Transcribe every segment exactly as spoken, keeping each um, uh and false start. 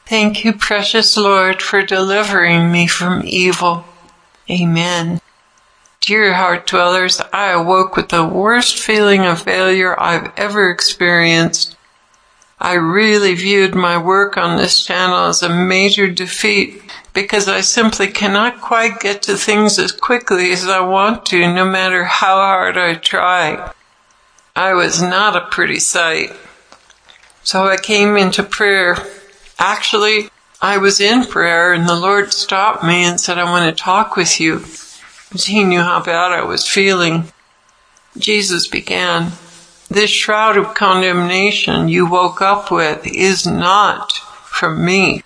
Thank you, precious Lord, for delivering me from evil. Amen. Dear heart dwellers, I awoke with the worst feeling of failure I've ever experienced. I really viewed my work on this channel as a major defeat because I simply cannot quite get to things as quickly as I want to, no matter how hard I try. I was not a pretty sight. So I came into prayer. Actually, I was in prayer and the Lord stopped me and said, I want to talk with you, because he knew how bad I was feeling. Jesus began, this shroud of condemnation you woke up with is not from me.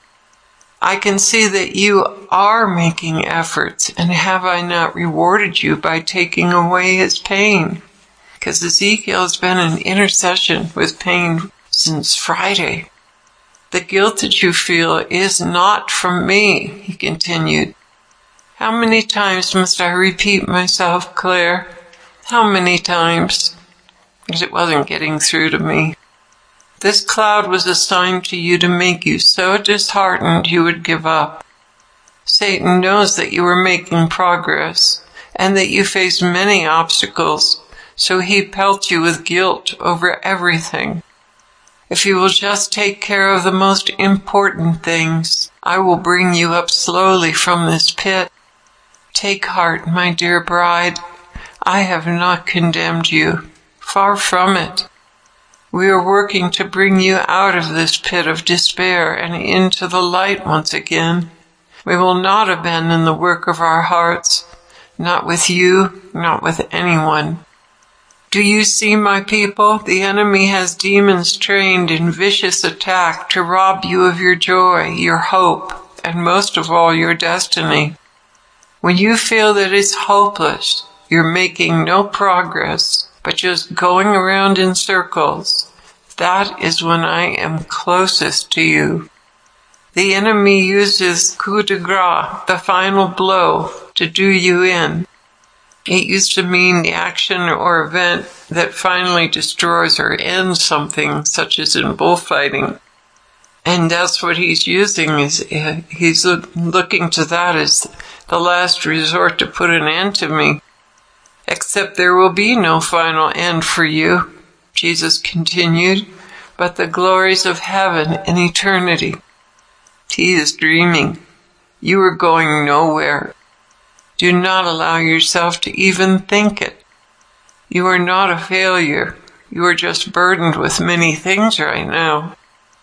I can see that you are making efforts, and have I not rewarded you by taking away his pain? Because Ezekiel has been in intercession with pain since Friday. The guilt that you feel is not from me, he continued. How many times must I repeat myself, Claire? How many times? Because it wasn't getting through to me. This cloud was assigned to you to make you so disheartened you would give up. Satan knows that you are making progress and that you face many obstacles, so he pelts you with guilt over everything. If you will just take care of the most important things, I will bring you up slowly from this pit. Take heart, my dear bride. I have not condemned you. Far from it. We are working to bring you out of this pit of despair and into the light once again. We will not abandon the work of our hearts, not with you, not with anyone. Do you see, my people? The enemy has demons trained in vicious attack to rob you of your joy, your hope, and most of all, your destiny. When you feel that it's hopeless, you're making no progress, but just going around in circles, that is when I am closest to you. The enemy uses coup de grace, the final blow, to do you in. It used to mean the action or event that finally destroys or ends something, such as in bullfighting. And that's what he's using, is he's looking to that as the last resort to put an end to me. Except there will be no final end for you, Jesus continued, but the glories of heaven and eternity. He is dreaming. You are going nowhere. Do not allow yourself to even think it. You are not a failure. You are just burdened with many things right now.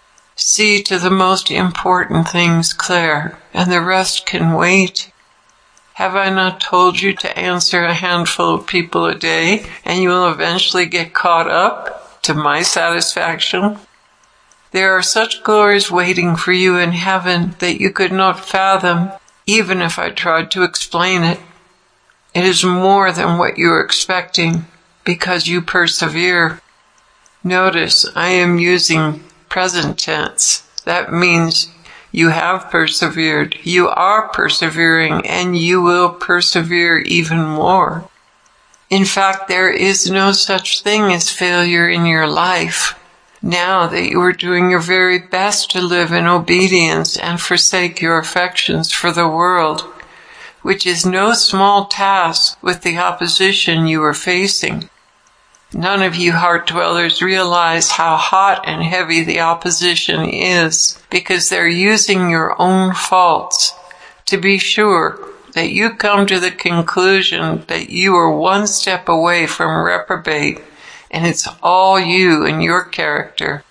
See to the most important things, Claire, and the rest can wait. Have I not told you to answer a handful of people a day, and you will eventually get caught up to my satisfaction? There are such glories waiting for you in heaven that you could not fathom, even if I tried to explain it. It is more than what you are expecting, because you persevere. Notice I am using present tense. That means you have persevered, you are persevering, and you will persevere even more. In fact, there is no such thing as failure in your life. Now that you are doing your very best to live in obedience and forsake your affections for the world, which is no small task with the opposition you are facing. None of you heart dwellers realize how hot and heavy the opposition is, because they're using your own faults to be sure that you come to the conclusion that you are one step away from reprobate, and it's all you and your character.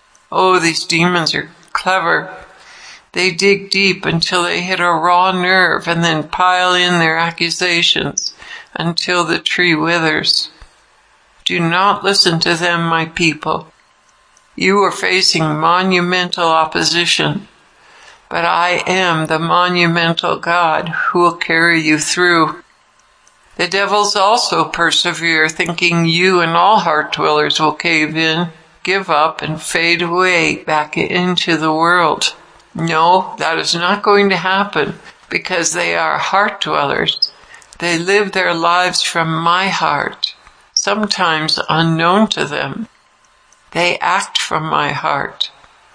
Oh, these demons are clever. They dig deep until they hit a raw nerve and then pile in their accusations until the tree withers. Do not listen to them, my people. You are facing monumental opposition, but I am the monumental God who will carry you through. The devils also persevere, thinking you and all heart dwellers will cave in, give up, and fade away back into the world. No, that is not going to happen, because they are heart dwellers. They live their lives from my heart, sometimes unknown to them. They act from my heart.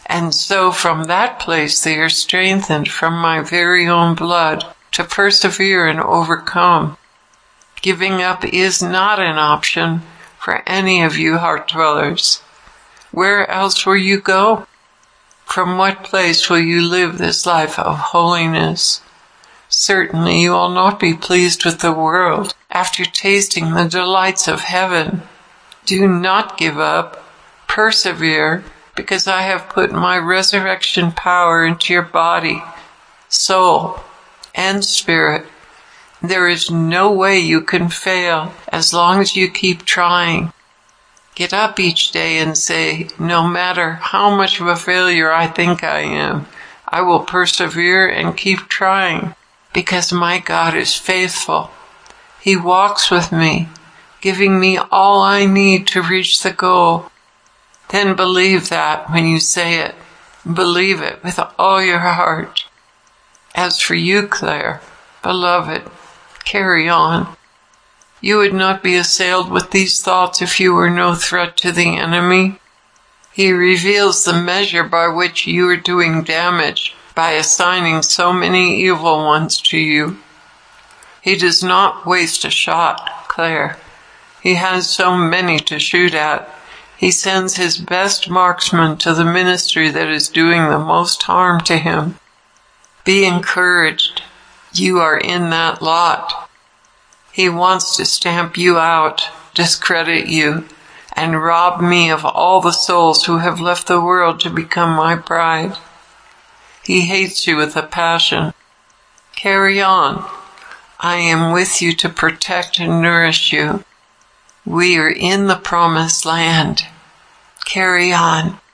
And so from that place they are strengthened from my very own blood to persevere and overcome. Giving up is not an option for any of you heart dwellers. Where else will you go? From what place will you live this life of holiness? Certainly you will not be pleased with the world after tasting the delights of heaven. Do not give up. Persevere, because I have put my resurrection power into your body, soul, and spirit. There is no way you can fail as long as you keep trying. Get up each day and say, no matter how much of a failure I think I am, I will persevere and keep trying, because my God is faithful. He walks with me, giving me all I need to reach the goal. Then believe that when you say it. Believe it with all your heart. As for you, Claire, beloved, carry on. You would not be assailed with these thoughts if you were no threat to the enemy. He reveals the measure by which you are doing damage by assigning so many evil ones to you. He does not waste a shot, Claire. He has so many to shoot at. He sends his best marksman to the ministry that is doing the most harm to him. Be encouraged. You are in that lot. He wants to stamp you out, discredit you, and rob me of all the souls who have left the world to become my bride. He hates you with a passion. Carry on. I am with you to protect and nourish you. We are in the promised land. Carry on.